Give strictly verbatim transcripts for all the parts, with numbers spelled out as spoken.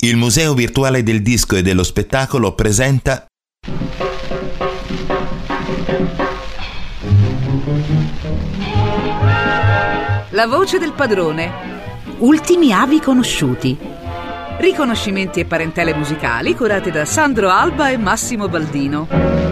Il Museo Virtuale del Disco e dello Spettacolo presenta La voce del padrone. Ultimi avi conosciuti. Riconoscimenti e parentele musicali curate da Sandro Alba e Massimo Baldino.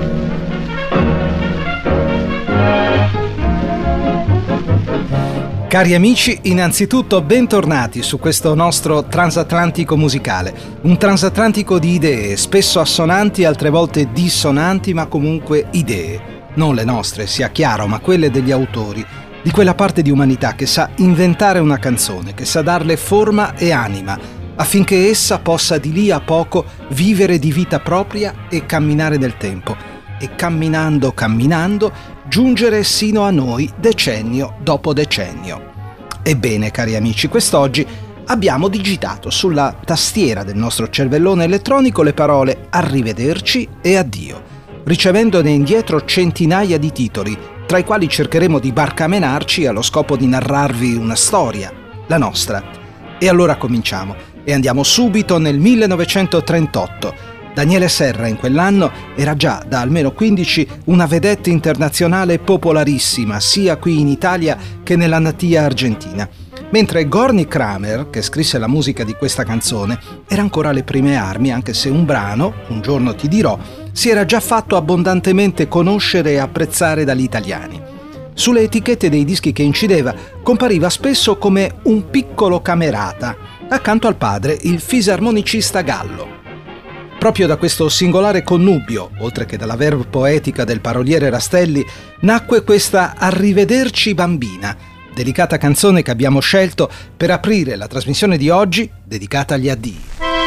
Cari amici, innanzitutto bentornati su questo nostro transatlantico musicale. Un transatlantico di idee, spesso assonanti, altre volte dissonanti, ma comunque idee. Non le nostre, sia chiaro, ma quelle degli autori, di quella parte di umanità che sa inventare una canzone, che sa darle forma e anima, affinché essa possa di lì a poco vivere di vita propria e camminare nel tempo. E camminando, camminando, giungere sino a noi decennio dopo decennio. Ebbene, cari amici, quest'oggi abbiamo digitato sulla tastiera del nostro cervellone elettronico le parole arrivederci e addio, ricevendone indietro centinaia di titoli, tra i quali cercheremo di barcamenarci allo scopo di narrarvi una storia, la nostra. E allora cominciamo, e andiamo subito nel millenovecentotrentotto. Daniele Serra in quell'anno era già da almeno quindici una vedette internazionale popolarissima sia qui in Italia che nella natia Argentina, mentre Gorny Kramer, che scrisse la musica di questa canzone, era ancora alle prime armi, anche se un brano, Un giorno ti dirò, si era già fatto abbondantemente conoscere e apprezzare dagli italiani. Sulle etichette dei dischi che incideva compariva spesso come un piccolo camerata, accanto al padre, il fisarmonicista Gallo. Proprio da questo singolare connubio, oltre che dalla verve poetica del paroliere Rastelli, nacque questa Arrivederci bambina, delicata canzone che abbiamo scelto per aprire la trasmissione di oggi, dedicata agli addii.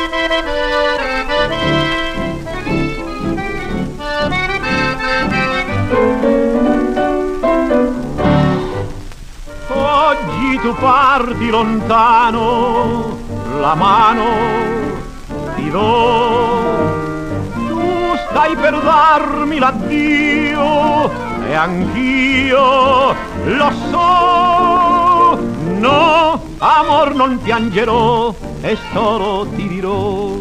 Oggi tu parti lontano, la mano ti do, tu stai per darmi l'addio e anch'io lo so. No, amor, non piangerò e solo ti dirò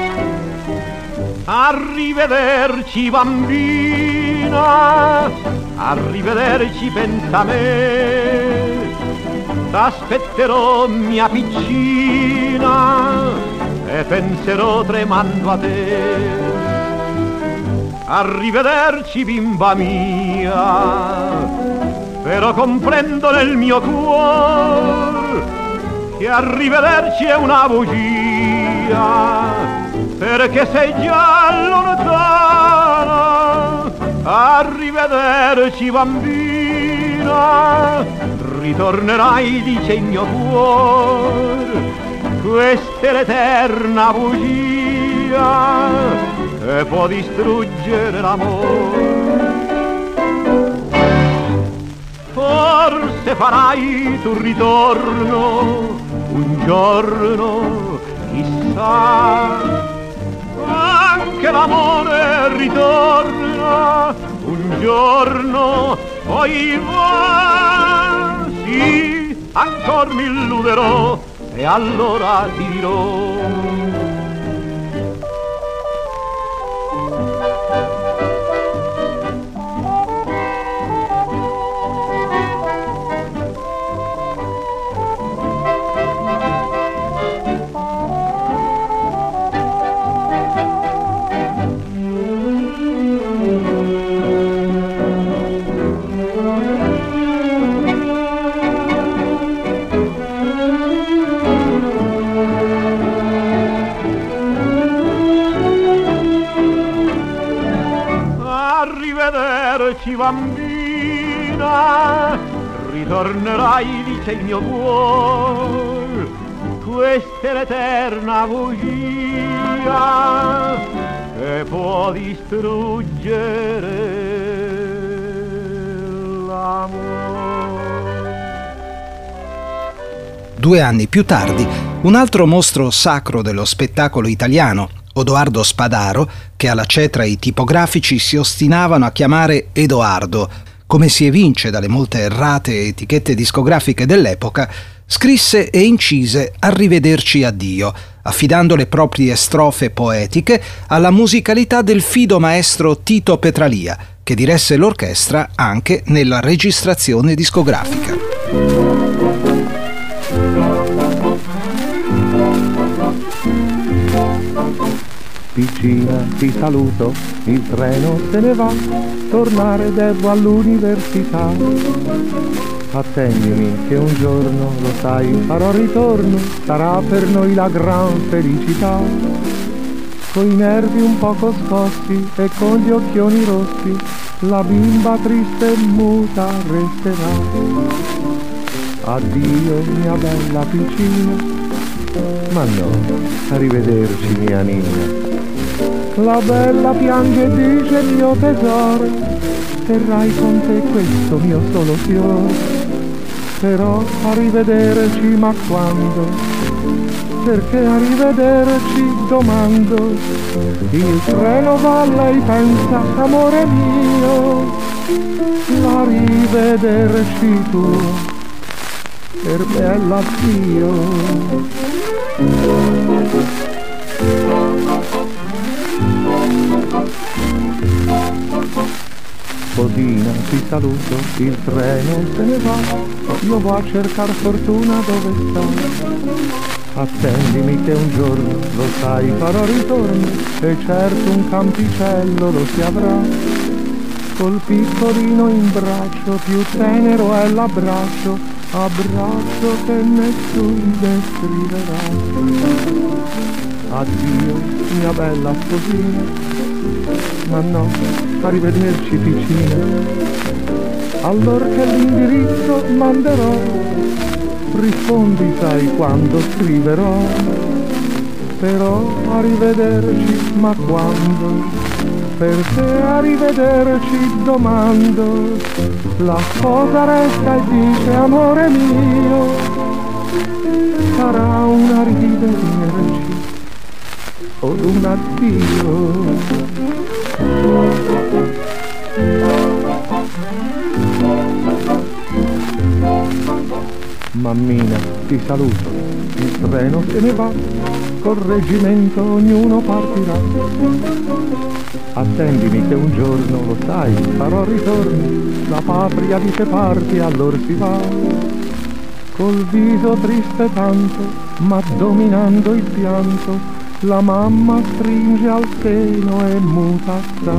arrivederci bambina, arrivederci pensa a me, t'aspetterò mia piccina e penserò tremando a te. Arrivederci bimba mia, però comprendo nel mio cuore che arrivederci è una bugia, perché sei già lontana. Arrivederci bambina, ritornerai, dice il mio cuore, questa è l'eterna bugia che può distruggere l'amore. Forse farai tu ritorno un giorno, chissà, anche l'amore ritorna un giorno, poi va, sì, ancor mi illuderò e allora ti dirò. Arrivederci bambina, ritornerai, dice il mio cuore, questa è l'eterna bugia che può distruggere l'amore. Due anni più tardi, un altro mostro sacro dello spettacolo italiano, Odoardo Spadaro, che alla cetra i tipografici si ostinavano a chiamare Edoardo, come si evince dalle molte errate etichette discografiche dell'epoca, scrisse e incise Arrivederci addio, affidando le proprie strofe poetiche alla musicalità del fido maestro Tito Petralia, che diresse l'orchestra anche nella registrazione discografica. Piccina, ti saluto, il treno se ne va, tornare devo all'università. Attendimi che un giorno, lo sai, farò ritorno, sarà per noi la gran felicità. Coi nervi un poco scossi e con gli occhioni rossi, la bimba triste e muta resterà. Addio mia bella piccina, ma no, arrivederci mia Nina. La bella piange e dice mio tesoro, terrai con te questo mio solo fiore. Però arrivederci ma quando? Perché arrivederci domando. Il treno va, lei pensa, amore mio, l'arrivederci tu, per me è l'addio. Sposina, ti saluto, il treno se ne va, io vado a cercar fortuna dove sta. Attendimi che un giorno, lo sai, farò ritorno, e certo un campicello lo si avrà. Col piccolino in braccio, più tenero è l'abbraccio, abbraccio che nessuno descriverà. Addio, mia bella sposina, ma no, arrivederci piccina. Allora che l'indirizzo manderò, rispondi sai quando scriverò. Però arrivederci ma quando? Perché arrivederci domando. La sposa resta e dice amore mio, sarà un arrivederci o un addio. Mammina, ti saluto, il treno se ne va, col reggimento ognuno partirà. Attendimi che un giorno, lo sai, farò ritorno, la patria dice parti, allora si va. Col viso triste tanto, ma dominando il pianto, la mamma stringe al seno e muta sta.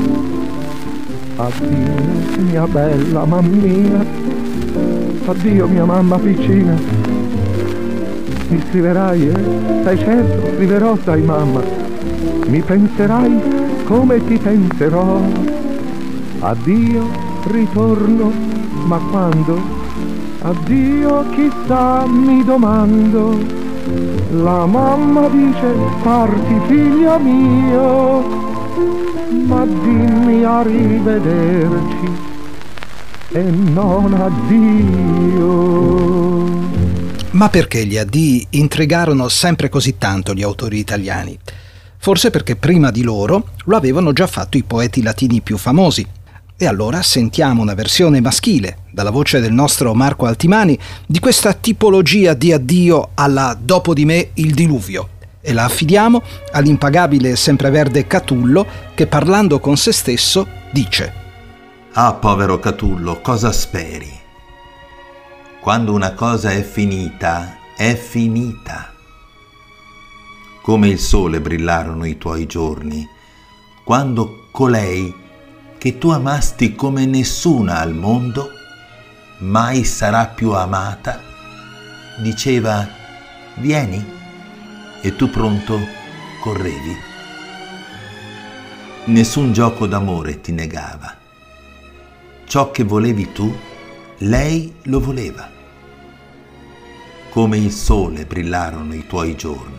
Addio, mia bella mammina, addio mia mamma piccina. Mi scriverai, eh? Stai certo, scriverò, sai mamma. Mi penserai come ti penserò. Addio, ritorno, ma quando? Addio, chissà, mi domando. La mamma dice, parti figlio mio, ma dimmi arrivederci e non addio. Ma perché gli addii intrigarono sempre così tanto gli autori italiani? Forse perché prima di loro lo avevano già fatto i poeti latini più famosi. E allora sentiamo una versione maschile, dalla voce del nostro Marco Altimani, di questa tipologia di addio alla Dopo di me il diluvio, e la affidiamo all'impagabile sempreverde Catullo, che parlando con se stesso dice: Ah, povero Catullo, cosa speri? Quando una cosa è finita, è finita. Come il sole brillarono i tuoi giorni, quando colei che tu amasti come nessuna al mondo mai sarà più amata, diceva vieni, e tu pronto correvi. Nessun gioco d'amore ti negava. Ciò che volevi tu, lei lo voleva. Come il sole brillarono i tuoi giorni.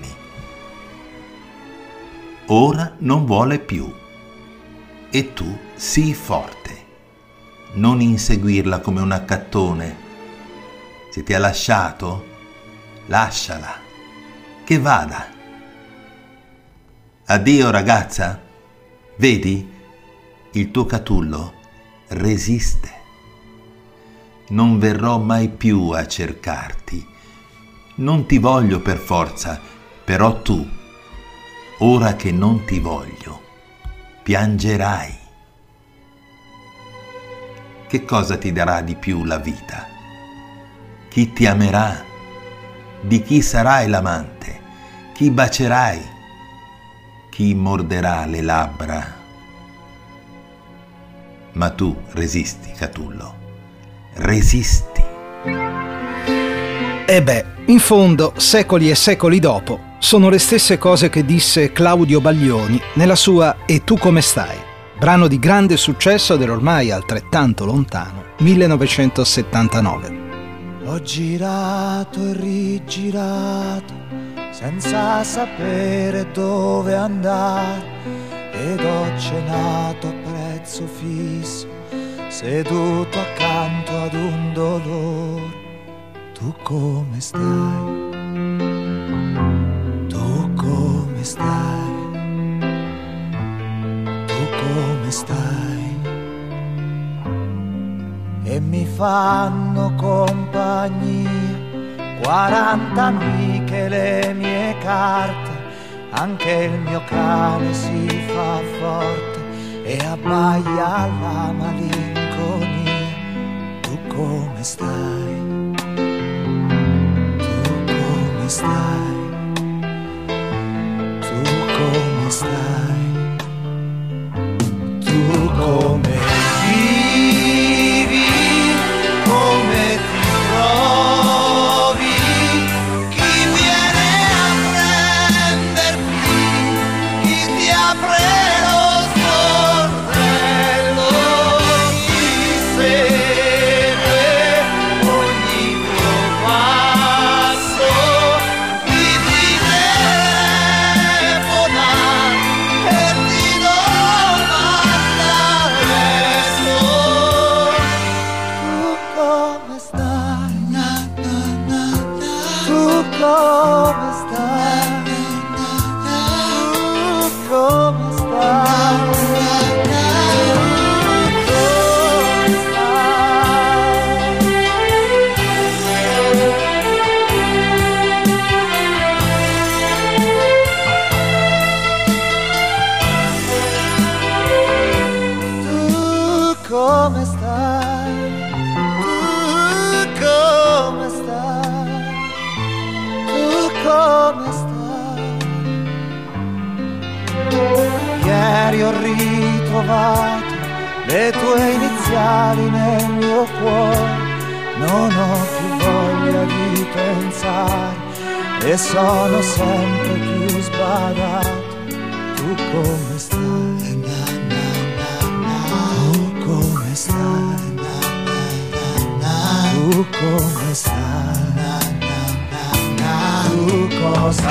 Ora non vuole più. E tu sii forte, non inseguirla come un accattone. Se ti ha lasciato, lasciala, che vada. Addio ragazza, vedi, il tuo Catullo resiste. Non verrò mai più a cercarti, non ti voglio per forza, Però tu, ora che non ti voglio, piangerai. Che cosa ti darà di più la vita? Chi ti amerà? Di chi sarai l'amante? Chi bacerai? Chi morderà le labbra? Ma tu resisti, Catullo, resisti. E beh, in fondo, secoli e secoli dopo, sono le stesse cose che disse Claudio Baglioni nella sua E tu come stai? Brano di grande successo dell'ormai altrettanto lontano millenovecentosettantanove. Ho girato e rigirato senza sapere dove andare ed ho cenato a prezzo fisso seduto accanto ad un dolore. Tu come stai? Tu come stai? Tu come stai? E mi fanno compagnia quaranta amiche, le mie carte, anche il mio cane si fa forte e abbaia la malinconia. Tu come stai? Come stai? Tu come stai? Tu come vivi? Come ti trovi? Chi viene a prenderti? Chi ti apre lo sportello? Chi segue ogni tuo passo? Come stai? Tu come stai? Tu come stai? Tu come stai? Come stai? Ieri ho ritrovato le tue iniziali nel mio cuore, non ho più voglia di pensare e sono sempre più sbadato. Tu come stai? Tu come stai? Tu come stai? Tu cosa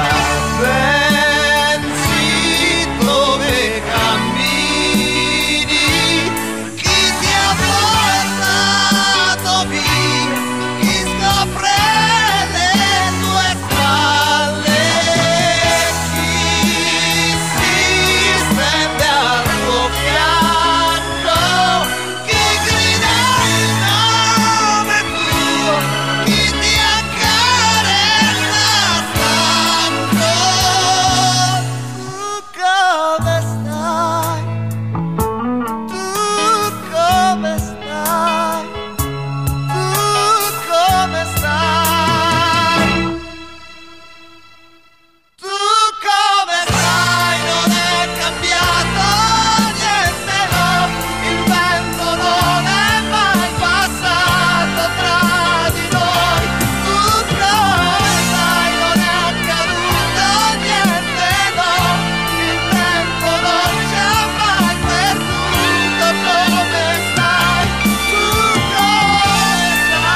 pensi? Dove cammini? Chi ti ha portato via? Chi scopre le tue spalle? Chi si stende al tuo fianco? Chi grida il nome tuo? Chi ti accarezza? Come stai? Tu come stai? Tu come stai? Tu come stai? Non è cambiato niente, no. Il vento non è mai passato tra di noi. Tu come stai? Non è accaduto niente, no. Il tempo non ci ha mai perduto. Come stai? Tu come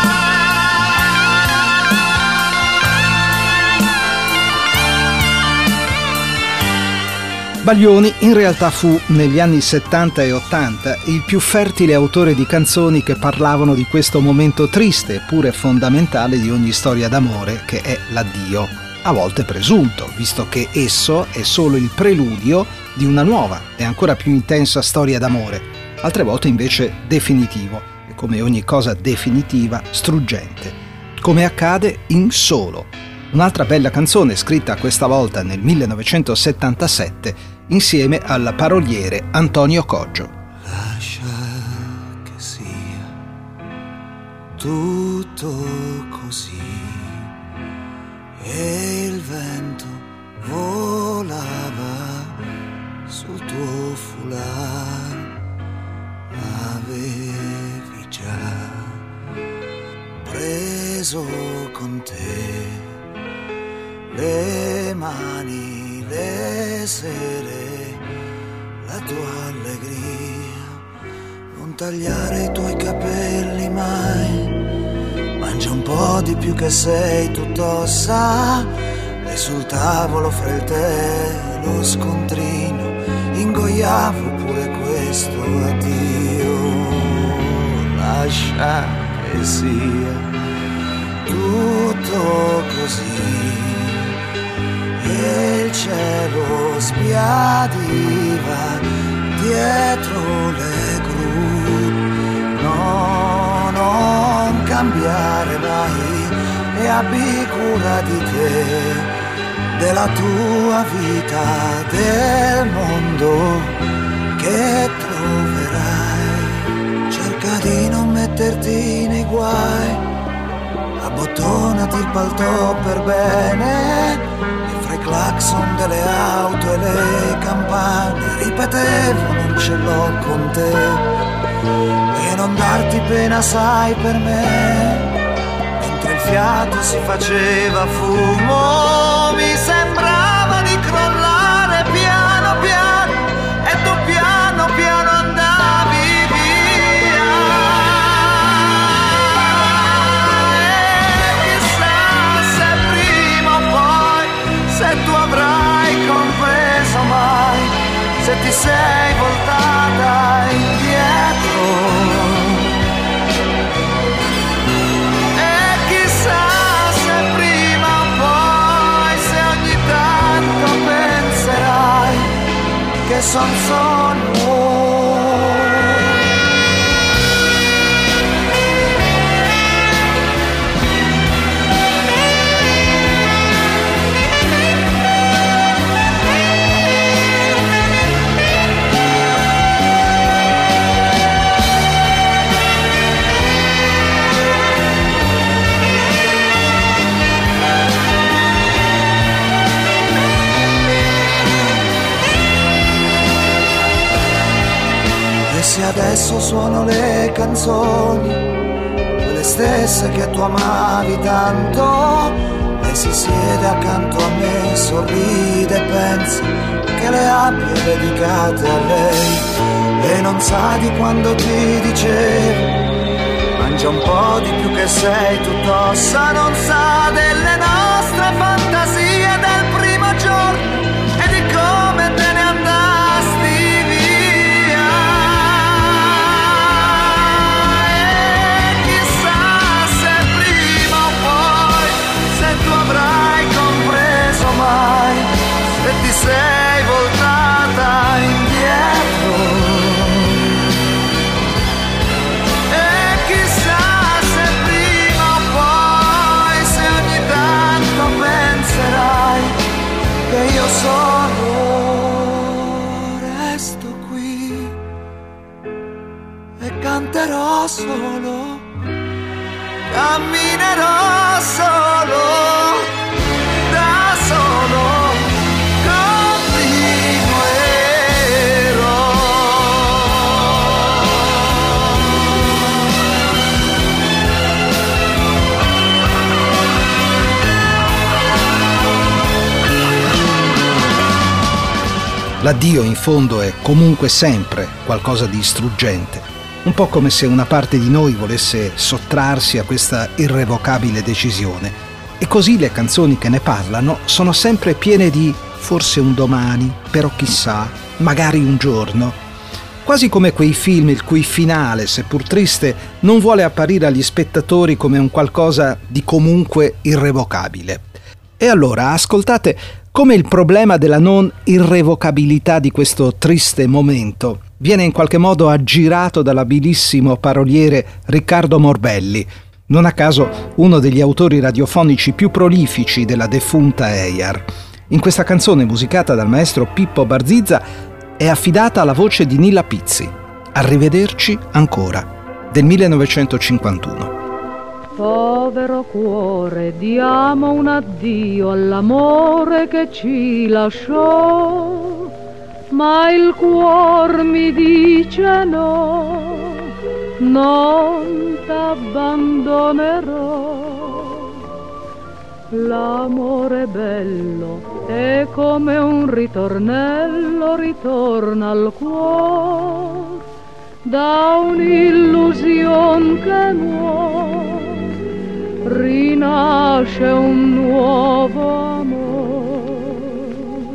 stai? Baglioni in realtà fu, negli anni settanta e ottanta, il più fertile autore di canzoni che parlavano di questo momento triste eppure fondamentale di ogni storia d'amore, che è l'addio, a volte presunto, visto che esso è solo il preludio di una nuova e ancora più intensa storia d'amore, altre volte invece definitivo, e come ogni cosa definitiva, struggente, come accade in Solo, un'altra bella canzone scritta questa volta nel millenovecentosettantasette insieme al paroliere Antonio Coggio. Lascia che sia tutto così e il vento volava sul tuo foulard, avevi già preso con te le mani, le sere, la tua allegria. Non tagliare i tuoi capelli mai, mangia un po' di più che sei tutto ossa. E sul tavolo fra il tè e lo scontrino ingoiavo pure questo addio. Lascia che sia tutto così e il cielo sbiadiva dietro le gru. No, non cambiare mai e abbi cura di te, della tua vita, del mondo che troverai. Cerca di non metterti nei guai, abbottonati il paltò per bene. E fra i clacson delle auto e le campane ripetevo non ce l'ho con te. E non darti pena sai per me, mentre il fiato si faceva fumo, mi sembrava di crollare piano piano e tu piano piano andavi via. E chissà se prima o poi, se tu avrai compreso mai, se ti sei voltata indietro. Che son solo se adesso suono le canzoni, quelle stesse che tu amavi tanto, lei si siede accanto a me, sorride e pensa che le abbia dedicate a lei. E non sa di quando ti dicevo, mangia un po' di più che sei tutto ossa, non sa delle nostre fantasie del primo giorno e di come te ne andasti via. E chissà se prima o poi, se tu avrai compreso mai, se ti sei voltata indietro. Che io solo resto qui e canterò solo, camminerò solo, da solo continuerò. L'addio in fondo è comunque sempre qualcosa di struggente, un po' come se una parte di noi volesse sottrarsi a questa irrevocabile decisione. E così le canzoni che ne parlano sono sempre piene di forse un domani, però chissà, magari un giorno. Quasi come quei film il cui finale, seppur triste, non vuole apparire agli spettatori come un qualcosa di comunque irrevocabile. E allora ascoltate come il problema della non irrevocabilità di questo triste momento viene in qualche modo aggirato dall'abilissimo paroliere Riccardo Morbelli, Non a caso uno degli autori radiofonici più prolifici della defunta E I A R. In questa canzone musicata dal maestro Pippo Barzizza è affidata alla voce di Nilla Pizzi. Arrivederci ancora, del millenovecentocinquantuno. Povero cuore, diamo un addio all'amore che ci lasciò, ma il cuor mi dice no, non t'abbandonerò. L'amore bello è come un ritornello, ritorna al cuore da un'illusion che muore, rinasce un nuovo amore.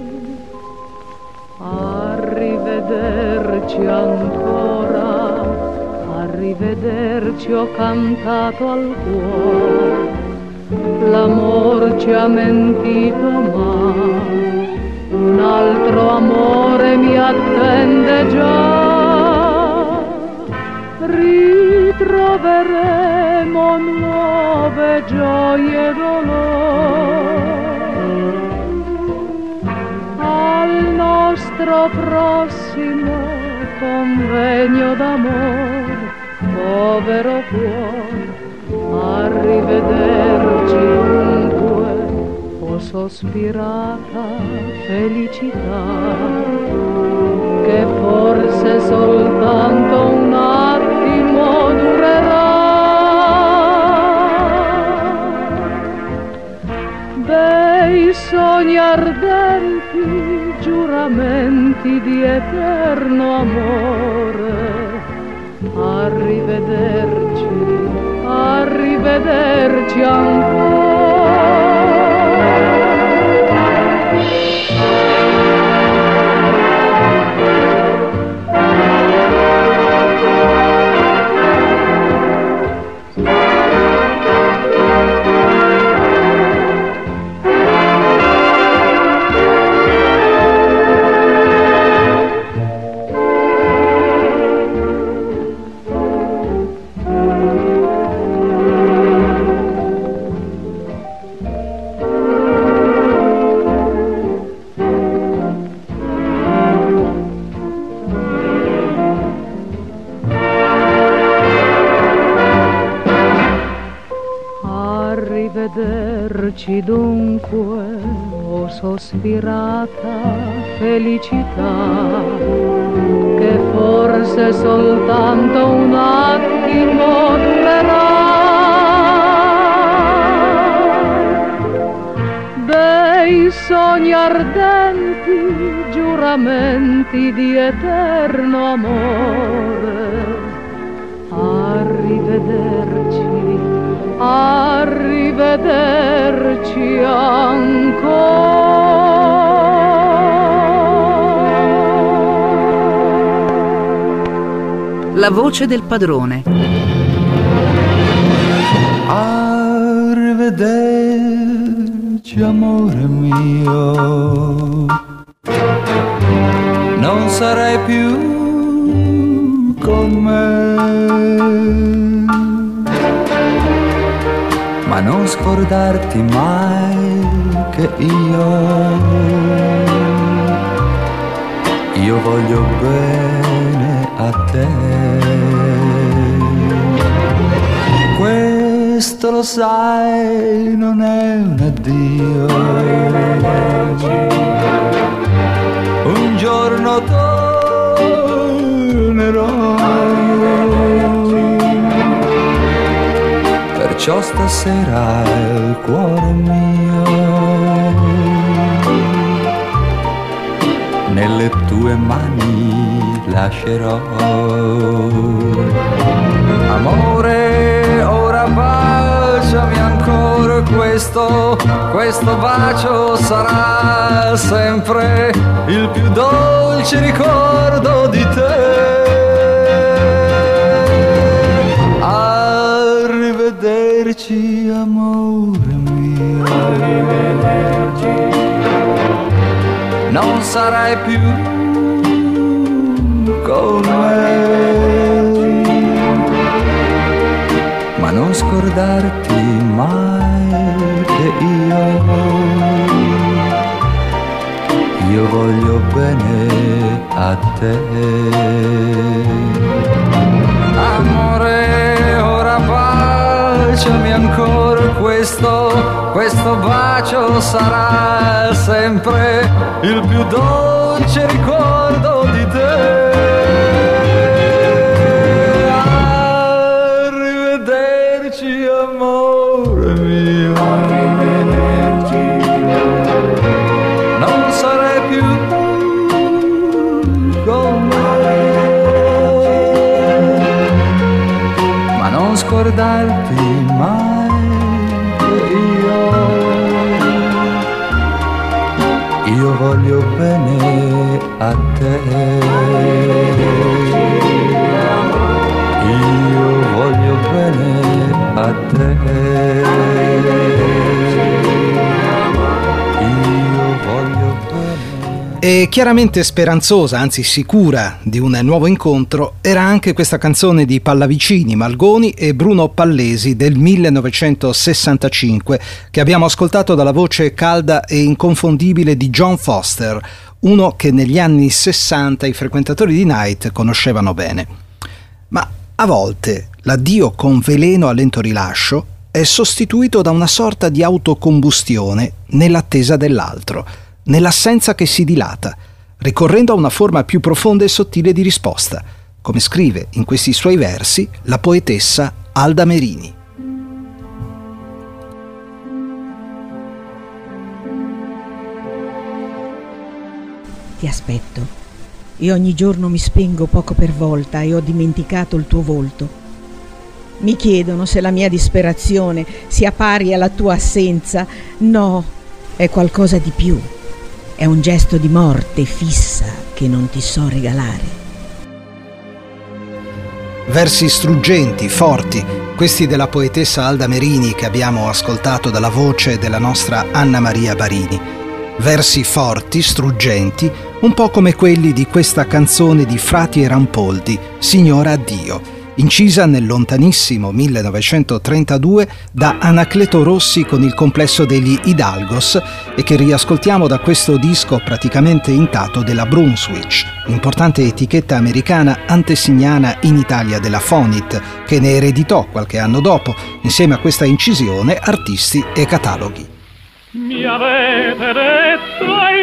Arrivederci ancora, arrivederci, ho cantato al cuore. L'amor ci ha mentito, ma un altro amore mi attende già. Ritroveremo nuove gioie e dolori al nostro prossimo convegno d'amore. Povero cuore, arrivederci dunque, o sospirata felicità, che forse soltanto un attimo durerà. Bei sogni ardenti, giuramenti di eterno amore, arrivederci, arrivederci ancora. Arrivederci dunque, o sospirata felicità, che forse soltanto un attimo durerà. Bei sogni ardenti, giuramenti di eterno amore, arrivederci, arrivederci ancora. La voce del padrone. Arrivederci amore mio, non sarai più con me, ma non scordarti mai che io, io voglio bene a te. Questo lo sai, non è un addio, un giorno tornerò. Perciò stasera il cuore mio nelle tue mani lascerò. Amore, ora baciami ancora, questo, questo bacio sarà sempre il più dolce ricordo di te. Arrivederci amore mio, arrivederci. Non sarai più con me, ma non non scordarti mai che io, io voglio bene a te. Amore, ora baciami ancora, questo, questo bacio sarà sempre il più dolce ricordo di te. Arrivederci amore mio, arrivederci, non sarai più con me, ma non scordarti mai che io, io voglio bene a te, io voglio bene a te, io voglio bene. E chiaramente speranzosa, anzi sicura di un nuovo incontro, era anche questa canzone di Pallavicini, Malgoni e Bruno Pallesi del millenovecentosessantacinque, che abbiamo ascoltato dalla voce calda e inconfondibile di John Foster, uno che negli anni sessanta i frequentatori di Night conoscevano bene. Ma a volte l'addio con veleno a lento rilascio è sostituito da una sorta di autocombustione nell'attesa dell'altro, nell'assenza che si dilata, ricorrendo a una forma più profonda e sottile di risposta, come scrive in questi suoi versi la poetessa Alda Merini. Ti aspetto. E ogni giorno mi spengo poco per volta e ho dimenticato il tuo volto. Mi chiedono se la mia disperazione sia pari alla tua assenza. No, è qualcosa di più. È un gesto di morte fissa che non ti so regalare. Versi struggenti, forti, questi della poetessa Alda Merini che abbiamo ascoltato dalla voce della nostra Anna Maria Barini. Versi forti, struggenti, un po' come quelli di questa canzone di Frati e Rampoldi, Signora addio, incisa nel lontanissimo millenovecentotrentadue da Anacleto Rossi con il complesso degli Hidalgos e che riascoltiamo da questo disco praticamente intatto della Brunswick, importante etichetta americana antesignana in Italia della Fonit, che ne ereditò qualche anno dopo, insieme a questa incisione, artisti e cataloghi. Mi avete detto è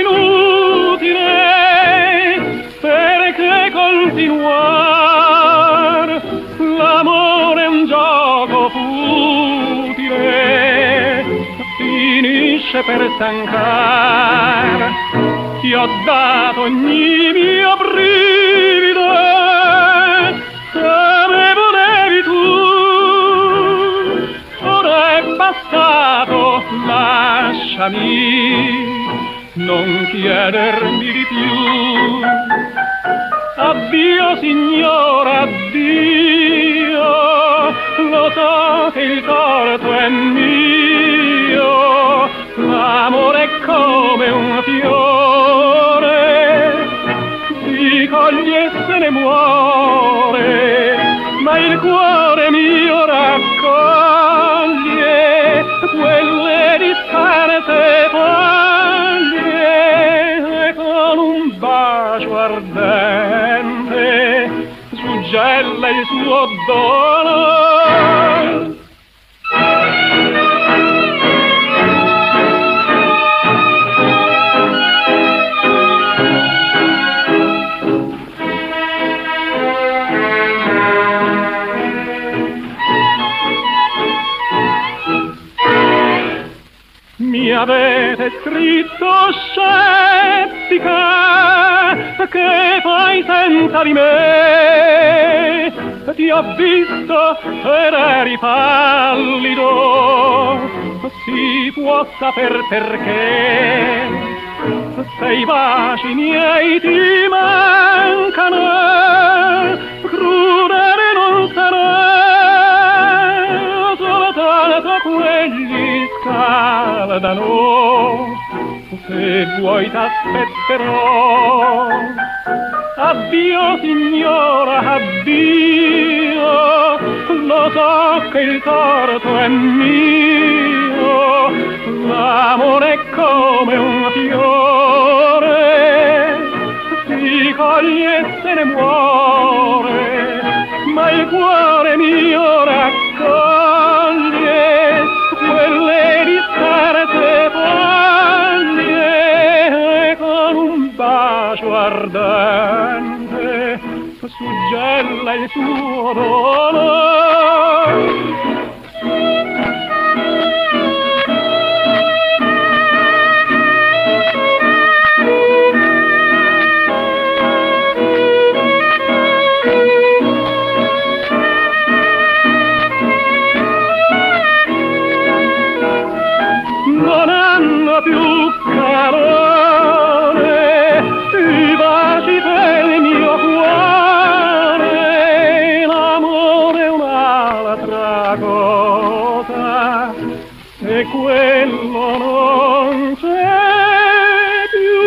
inutile, perché continuar? L'amore è un gioco futile, finisce per stancar. Ti ho dato ogni mio brivido, se me volevi tu, ora è passato, lasciami, non chiedermi di più. Addio signora, addio, lo so che il torto è mio, l'amore è come un fiore, si coglie e se ne muore, ma il cuore mio raccoglie quelle disperse foglie e con un bacio ardente suggella il suo dolore. Mi avete scritto scettica, che fai senza di me? Ti ho visto ed eri pallido, si può saper perché. Se i baci miei ti mancano, crudele non sarà, soltanto quelli scaldano, se vuoi t'aspetterò. Addio signora, addio, lo so che il torto è mio, l'amore è come un fiore, si coglie e se ne muore, ma il cuore mio raccoglie quelle disperte foglie, con un bacio ardente suggella il suo dolore. Non hanno più calore i baci del mio cuore, l'amore è un'altra cosa e quello non c'è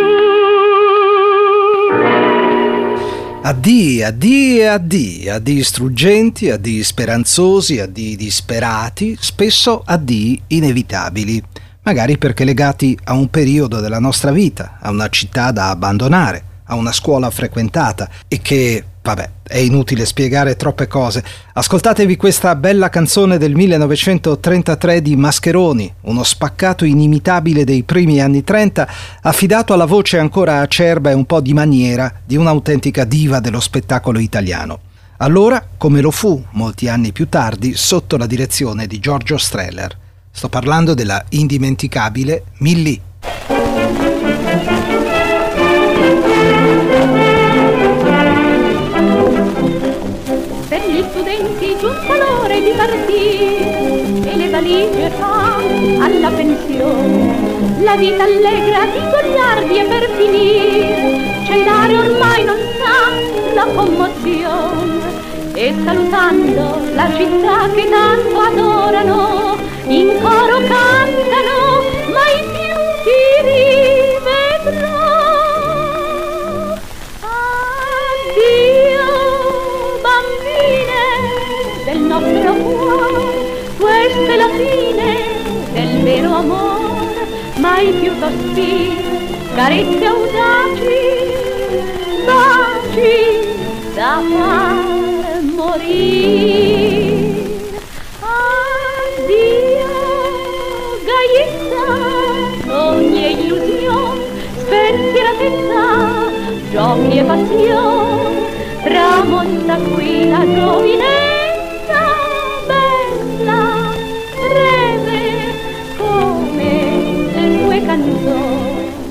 più. Addii, addii e addii, addii struggenti, addii speranzosi, addii disperati, spesso addii inevitabili. Magari perché legati a un periodo della nostra vita, a una città da abbandonare, a una scuola frequentata e che, vabbè, è inutile spiegare troppe cose. Ascoltatevi questa bella canzone del millenovecentotrentatré di Mascheroni, uno spaccato inimitabile dei primi anni trenta, affidato alla voce ancora acerba e un po' di maniera di un'autentica diva dello spettacolo italiano. Allora, come lo fu molti anni più tardi, sotto la direzione di Giorgio Strehler. Sto parlando della indimenticabile Millì. Per gli studenti giunta l'ora di partire e le valigie fa alla pensione. La vita allegra di goliardi è per finire, Cesare ormai non sa la commozione, e salutando la città che tanto adorano, in coro cantano, mai più ti rivedrò. Addio bambine del nostro cuore, questa è la fine del vero amore, mai più sospiri, carezze audaci, baci da far morire. Addio gaiezza, ogni illusione, spensieratezza, giochi e passione, tramonta qui la giovinezza, bella, breve, come le sue canzoni.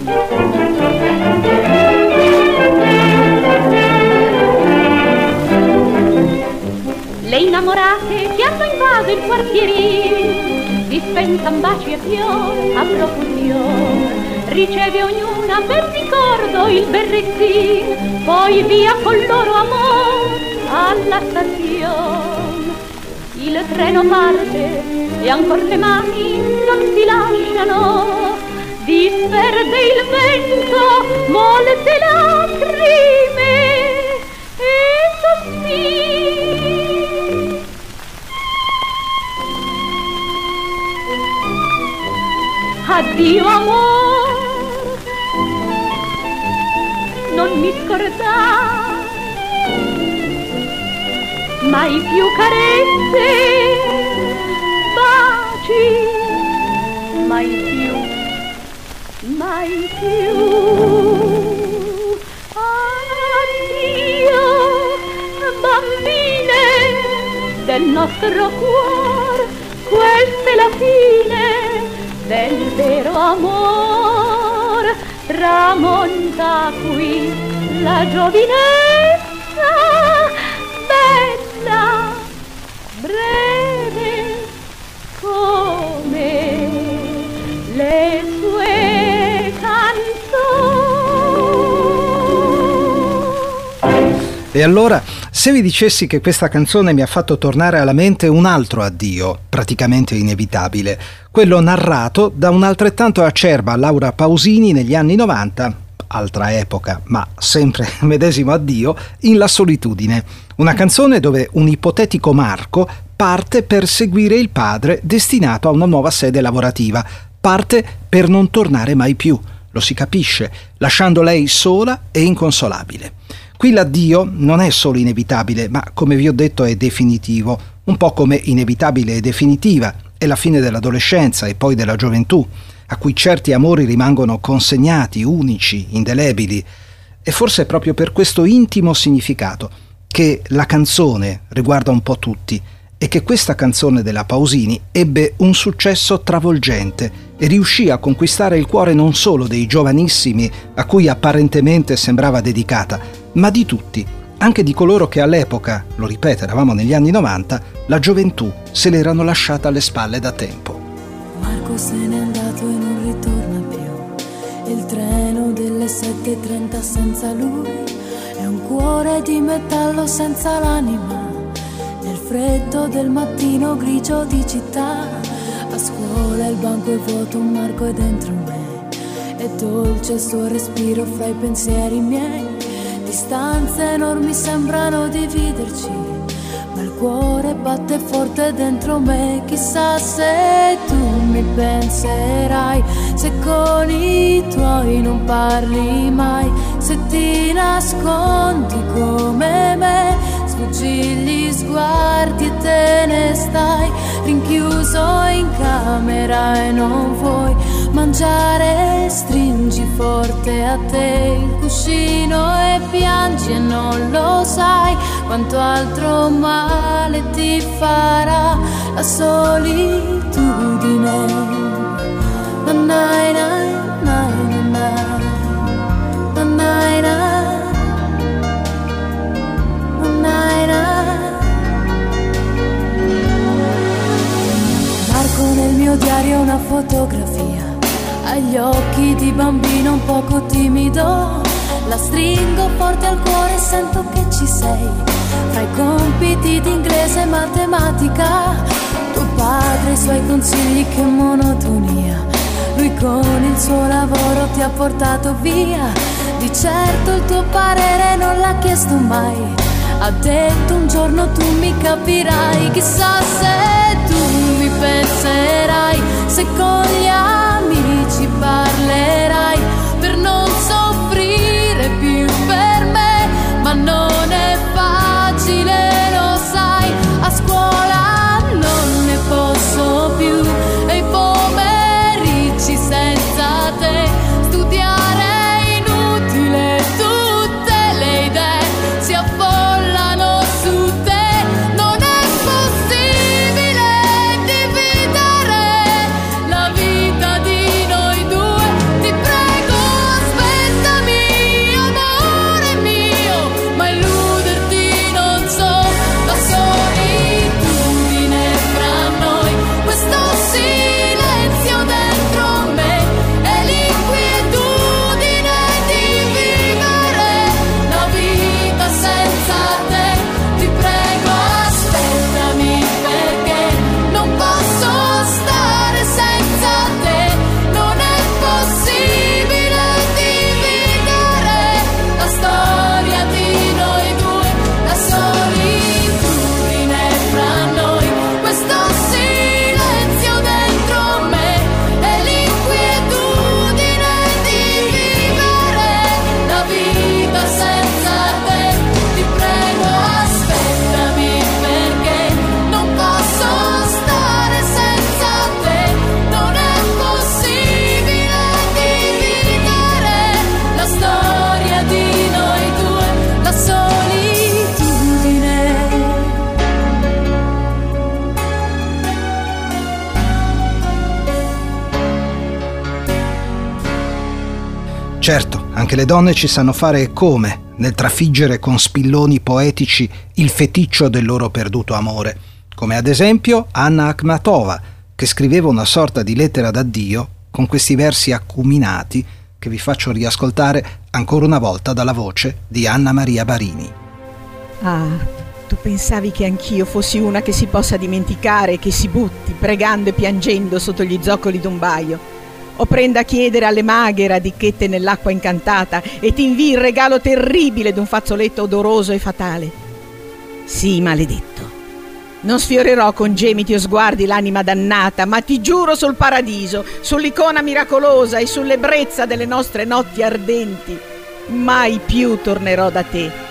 Le innamorate che hanno invaso il quartierino dispensan baci e fiori a profusione, riceve ognuna per ricordo il berrettino, poi via con loro amore alla stazione. Il treno parte e ancor le mani non si lasciano, disperde il vento molte lacrime e sospiri. Addio amor, non mi scordare, mai più carezze, baci, mai più, mai più. Addio bambine del nostro cuore, questa è la fine del vero amor, tramonta qui la giovinezza, bella, breve, come le sue canzoni. E allora, se vi dicessi che questa canzone mi ha fatto tornare alla mente un altro addio, praticamente inevitabile, quello narrato da un'altrettanto acerba Laura Pausini negli anni novanta, altra epoca, ma sempre medesimo addio, in La solitudine, una canzone dove un ipotetico Marco parte per seguire il padre destinato a una nuova sede lavorativa, parte per non tornare mai più, lo si capisce, lasciando lei sola e inconsolabile. Qui l'addio non è solo inevitabile, ma come vi ho detto è definitivo, un po' come inevitabile e definitiva è la fine dell'adolescenza e poi della gioventù, a cui certi amori rimangono consegnati, unici, indelebili. E forse è proprio per questo intimo significato che la canzone riguarda un po' tutti e che questa canzone della Pausini ebbe un successo travolgente e riuscì a conquistare il cuore non solo dei giovanissimi a cui apparentemente sembrava dedicata, ma di tutti, anche di coloro che all'epoca, lo ripeto, eravamo negli anni novanta, la gioventù se l'erano lasciata alle spalle da tempo. Marco se n'è andato e non ritorna più, il treno delle sette e trenta senza lui è un cuore di metallo senza l'anima. Nel freddo del mattino grigio di città, a scuola il banco è vuoto, un Marco è dentro me. È dolce il suo respiro fra i pensieri miei. Distanze enormi sembrano dividerci, ma il cuore batte forte dentro me. Chissà se tu mi penserai, se con i tuoi non parli mai, se ti nascondi come me, sfuggi gli sguardi e te ne stai rinchiuso in camera e non vuoi mangiare, stringi forte a te il cuscino e piangi e non lo sai quanto altro male ti farà la solitudine. Nanai, nai, nai, nai, nanai, nai, nanai, nai. Marco nel mio diario una fotografia, agli occhi di bambino un poco timido, la stringo forte al cuore e sento che ci sei, fra i compiti di inglese e matematica, tuo padre e i suoi consigli, che monotonia, lui con il suo lavoro ti ha portato via, di certo il tuo parere non l'ha chiesto mai, ha detto un giorno tu mi capirai. Chissà se tu mi penserai, se con gli amici parlerai, per non soffrire più per me, ma non è facile, lo sai, a scuola non ne posso più e i pomeriggi senza te, studiare è inutile, tutte le idee si affollano su te, non è possibile dividere la vita di noi due, ti prego aspettami amore mio, ma illuderti non so, la solitudine fra noi, questo silenzio dentro me e l'inquietudine di vivere la vita senza te, ti prego aspettami perché non posso stare senza te, non è possibile dividere la storia di noi due, la solitudine fra noi, questo silenzio dentro me e l'inquietudine di vivere la vita senza te, ti prego aspettami perché non posso stare senza te, non è possibile dividere la storia di noi due, la solitudine. Certo, anche le donne ci sanno fare come nel trafiggere con spilloni poetici il feticcio del loro perduto amore, come ad esempio Anna Akhmatova, che scriveva una sorta di lettera d'addio con questi versi acuminati che vi faccio riascoltare ancora una volta dalla voce di Anna Maria Barini. Ah, tu pensavi che anch'io fossi una che si possa dimenticare, che si butti pregando e piangendo sotto gli zoccoli d'un baio, o prenda a chiedere alle maghe radichette nell'acqua incantata e ti invii il regalo terribile d'un fazzoletto odoroso e fatale? Sì, maledetto, Non sfiorerò con gemiti o sguardi l'anima dannata, ma ti giuro sul paradiso, sull'icona miracolosa e sull'ebbrezza delle nostre notti ardenti, mai più tornerò da te.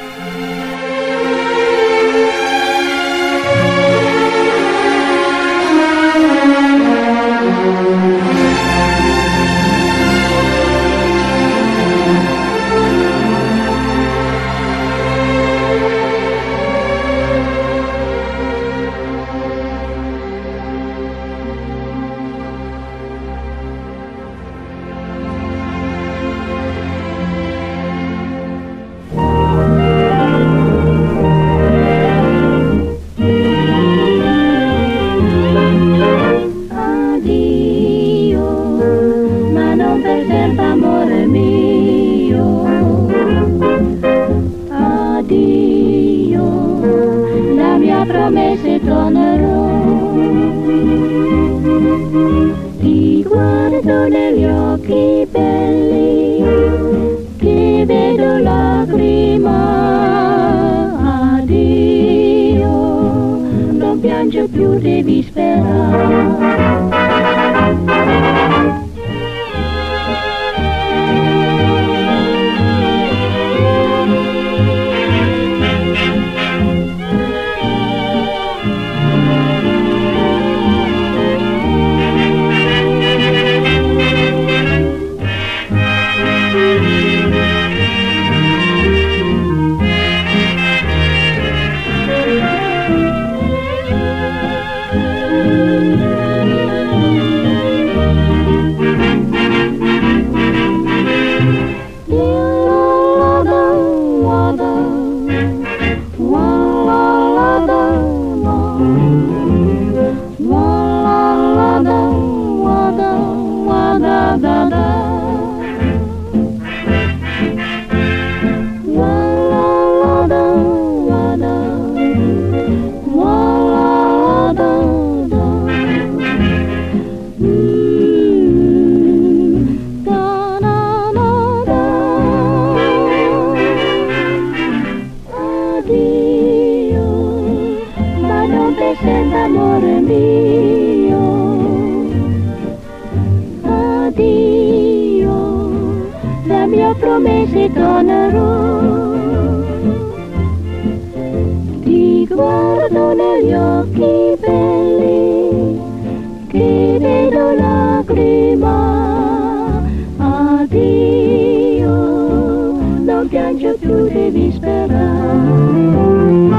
Ti guardo negli occhi belli, che vedo lacrima. Addio, non piango più, devi sperare. Promesse tornerò, ti guardo negli occhi belli, che vedo lacrima. Addio, non piango più, devi sperare.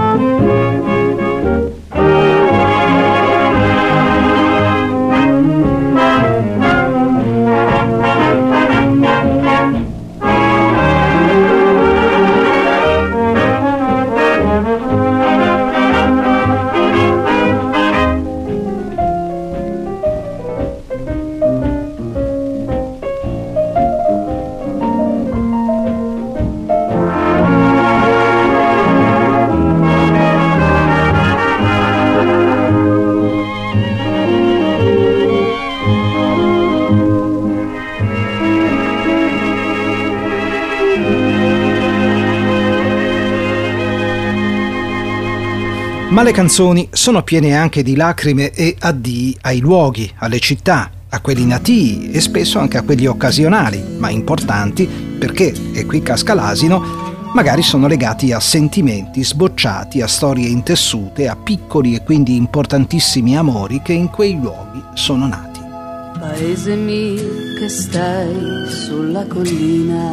Ma le canzoni sono piene anche di lacrime e addii ai luoghi, alle città, a quelli natii e spesso anche a quelli occasionali, ma importanti perché, e qui casca l'asino, magari sono legati a sentimenti sbocciati, a storie intessute, a piccoli e quindi importantissimi amori che in quei luoghi sono nati. Paese mio che stai sulla collina,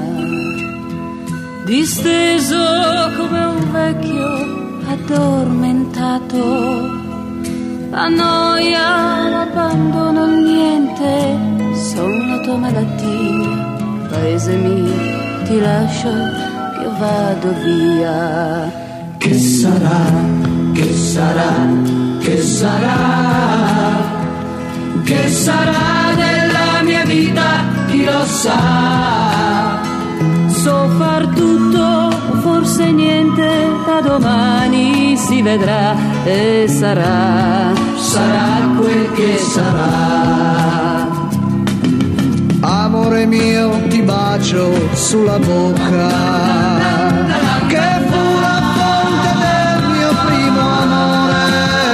disteso come un vecchio addormentato, a noia, l'abbandono, niente, sono la tua malattia. Paese mio, ti lascio, io vado via. Che sarà, che sarà, che sarà, che sarà della mia vita, chi lo sa. So far tutto, forse niente, da domani si vedrà e sarà, sarà quel che sarà. Amore mio, ti bacio sulla bocca, che fu la fonte del mio primo amore.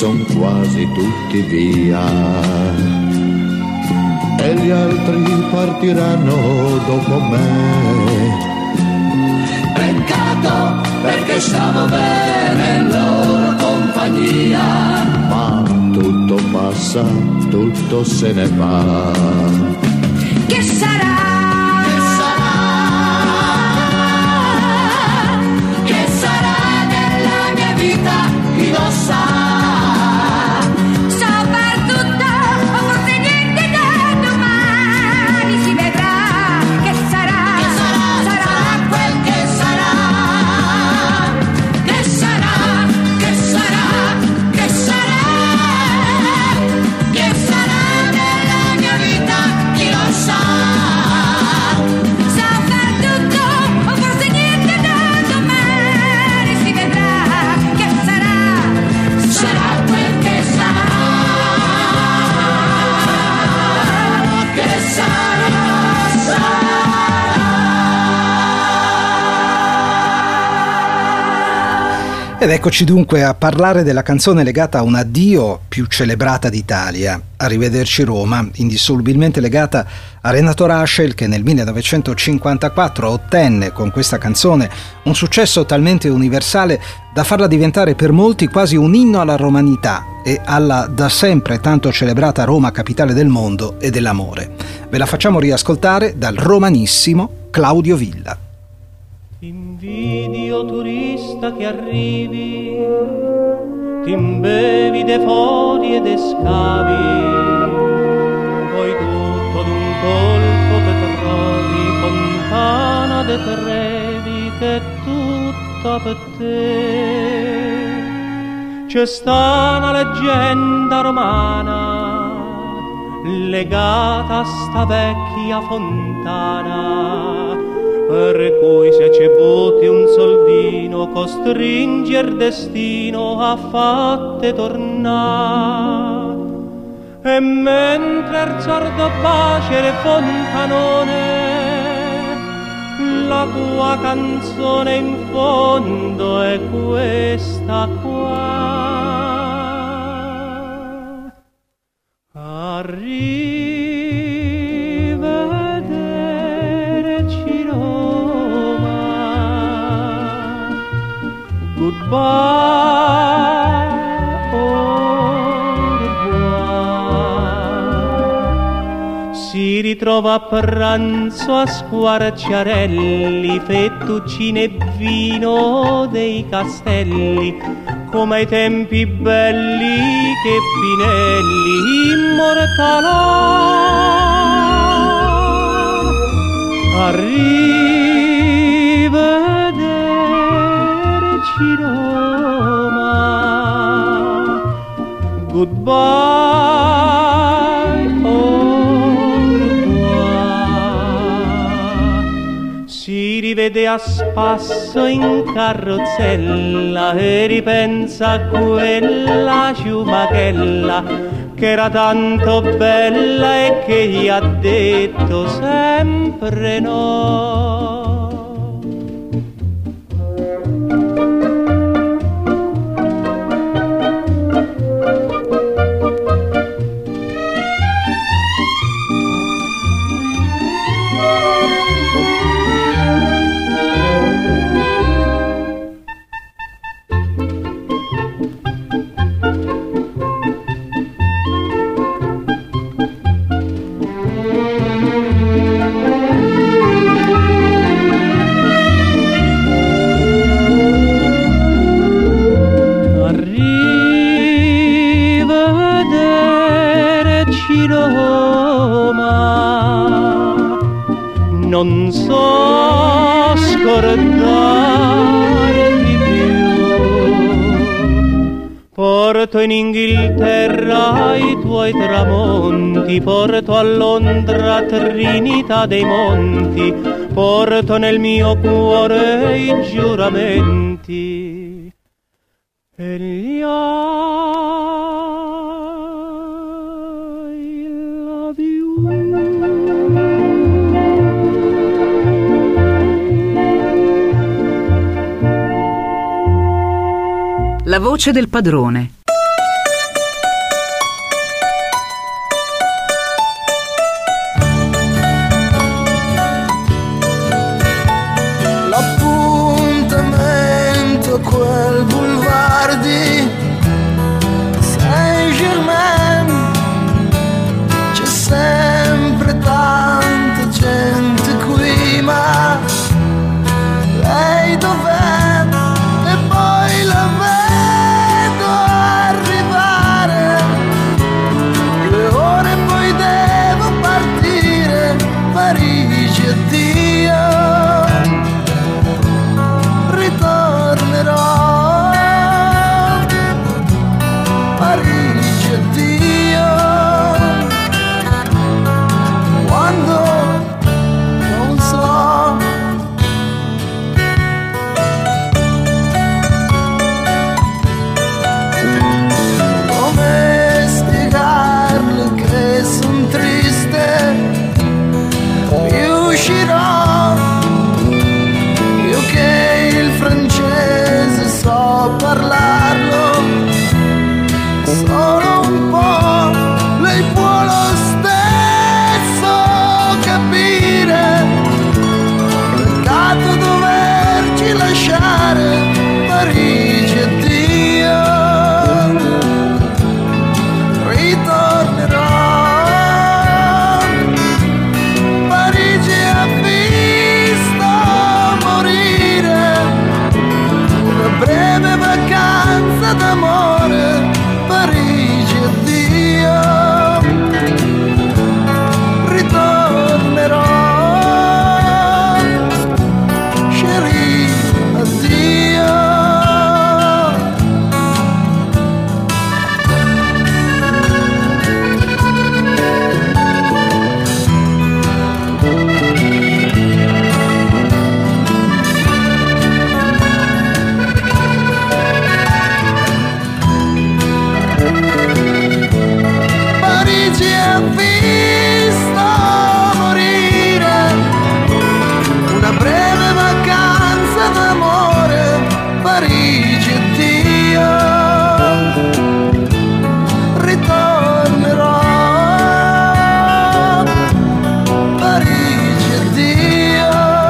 son quasi tutti via e gli altri partiranno dopo me. Peccato, perché stavo bene in loro compagnia. Ma tutto passa, tutto se ne va. Che sarà? Che sarà? Che sarà della mia vita? Chi lo sa? Soprattutto, forse niente da domani si vedrà. Che sarà? Che sarà? Sarà quel che sarà. Che sarà? Che sarà? Che sarà? Che sarà della mia vita? Chi lo sa? Soprattutto, forse niente da domani si vedrà. Che sarà? Sarà quel che sarà. Che sarà? Sarà. Ed eccoci dunque a parlare della canzone legata a un addio più celebrata d'Italia, Arrivederci Roma, indissolubilmente legata a Renato Rascel, che nel millenovecentocinquantaquattro ottenne con questa canzone un successo talmente universale da farla diventare per molti quasi un inno alla romanità e alla da sempre tanto celebrata Roma, capitale del mondo e dell'amore. Ve la facciamo riascoltare dal romanissimo Claudio Villa. T'invidio turista che arrivi, t'imbevi de fori e de scavi, poi tutto d'un colpo te trovi, fontana de Trevi che è tutta per te. C'è sta una leggenda romana legata a sta vecchia fontana, per cui se ci butti un soldino costringe il destino a fatte tornare. E mentre il sordo bacia il fontanone, la tua canzone in fondo è questa qua. Arrivederci Roma, goodbye, au revoir. Si ritrova a pranzo a Squarciarelli, fettuccine e vino dei castelli, come ai tempi belli che Pinelli immortalò. Arrivederci Roma, goodbye, au revoir. Si rivede a spasso in carrozzella e ripensa a quella ciumachella che era tanto bella e che gli ha detto sempre no. Non so scordarti più, porto in Inghilterra i tuoi tramonti, porto a Londra Trinità dei Monti, porto nel mio cuore i giuramenti e gli I love you. La voce del padrone. quel boulevard di Saint-Germain c'è sempre tanta gente qui, ma lei dov'è? E poi la vedo arrivare, due ore poi devo partire, Parigi addio, ritornerò, Parigi addio, quando non so. Come spiegarle che son triste, riuscirò io che il francese so parlarlo solo un po', lei può lo stesso capire, peccato doverci lasciare, Parigi addio, ritornerò, Parigi ha visto morire, una breve vacanza d'amore, Parigi addio, ritornerò, chérie addio. Parigi ha visto morire, una breve vacanza d'amore, Parigi addio, ritornerò, Parigi addio.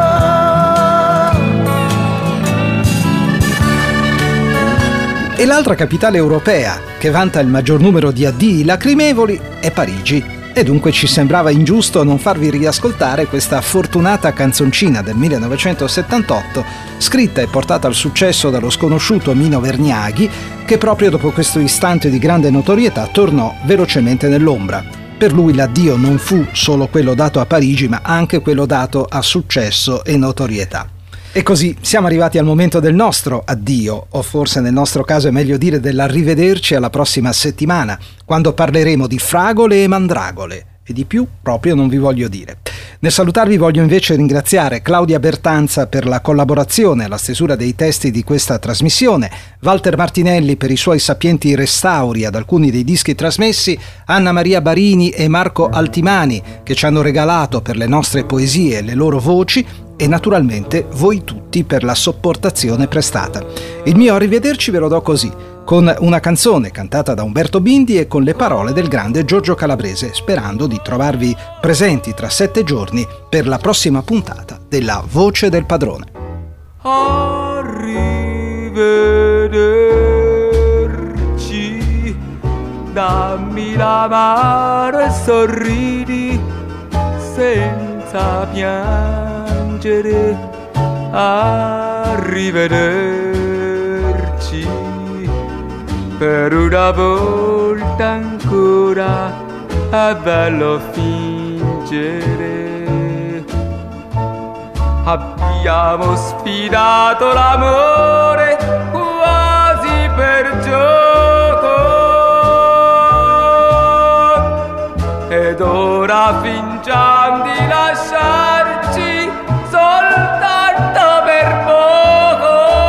E l'altra capitale europea che vanta il maggior numero di addii lacrimevoli è Parigi, e dunque ci sembrava ingiusto non farvi riascoltare questa fortunata canzoncina del millenovecentosettantotto, scritta e portata al successo dallo sconosciuto Mino Vergnaghi, che proprio dopo questo istante di grande notorietà tornò velocemente nell'ombra. Per lui l'addio non fu solo quello dato a Parigi, ma anche quello dato a successo e notorietà. E così siamo arrivati al momento del nostro addio, o forse nel nostro caso è meglio dire dell'arrivederci alla prossima settimana, quando parleremo di fragole e mandragole, e di più proprio non vi voglio dire. Nel salutarvi voglio invece ringraziare Claudia Bertanza per la collaborazione alla stesura dei testi di questa trasmissione, Walter Martinelli per i suoi sapienti restauri ad alcuni dei dischi trasmessi, Anna Maria Barini e Marco Altimani che ci hanno regalato per le nostre poesie e le loro voci, e naturalmente voi tutti per la sopportazione prestata. Il mio arrivederci ve lo do così, con una canzone cantata da Umberto Bindi e con le parole del grande Giorgio Calabrese, sperando di trovarvi presenti tra sette giorni per la prossima puntata della Voce del Padrone. Arrivederci, dammi la mano e sorridi senza piangere. Arrivederci, per una volta ancora è bello fingere. Abbiamo sfidato l'amore quasi per gioco, ed ora fingiamo di lasciarci soltanto per poco.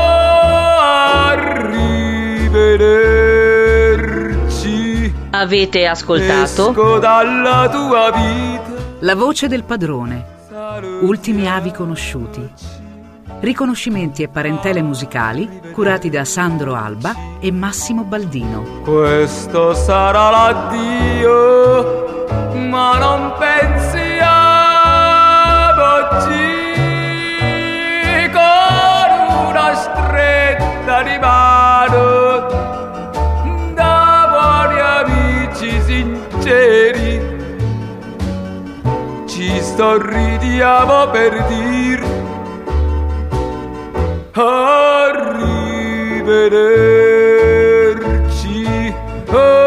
Arrivederci. Avete ascoltato? Esco dalla tua vita. La voce del padrone. Ultimi avi conosciuti. Riconoscimenti e parentele musicali curati da Sandro Alba e Massimo Baldino. Questo sarà l'addio, ma non pensiamoci, con una stretta di ci sto ridiamo per dir arrivederci. Oh.